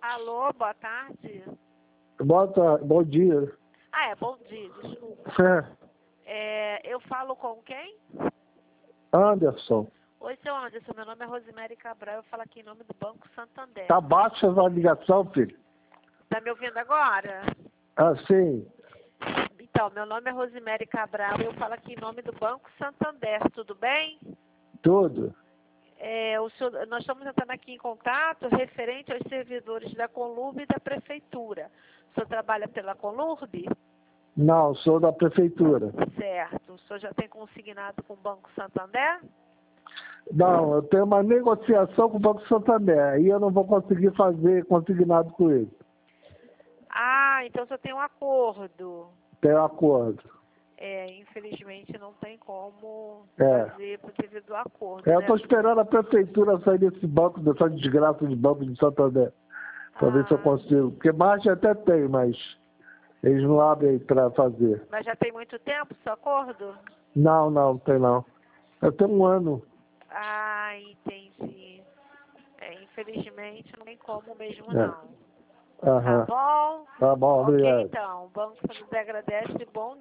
Alô, boa tarde. Bom dia. Ah, bom dia, desculpa. Eu falo com quem? Anderson. Oi, seu Anderson, meu nome é Rosemary Cabral, eu falo aqui em nome do Banco Santander. Tá baixa a ligação, filho? Tá me ouvindo agora? Ah, sim. Então, meu nome é Rosemary Cabral e eu falo aqui em nome do Banco Santander, tudo bem? Tudo. Nós estamos entrando aqui em contato referente aos servidores da Conlurb e da Prefeitura. O senhor trabalha pela Conlurb? Não, sou da prefeitura. Certo. O senhor já tem consignado com o Banco Santander? Não, eu tenho uma negociação com o Banco Santander. Aí eu não vou conseguir fazer consignado com ele. Ah, então o senhor tem um acordo. Tenho acordo. Infelizmente não tem como É. fazer devido ao acordo, Eu né? estou esperando a prefeitura sair desse banco, dessa desgraça de banco de Santander. Para ver se eu consigo. Porque margem até tem, mas eles não abrem para fazer. Mas já tem muito tempo seu acordo? Não tem não. Eu tenho 1 ano. Ah, entendi. Infelizmente não tem como mesmo É. não. Aham. Tá bom? Tá bom, Ok, obrigado. então. O Banco Santander agradece. Bom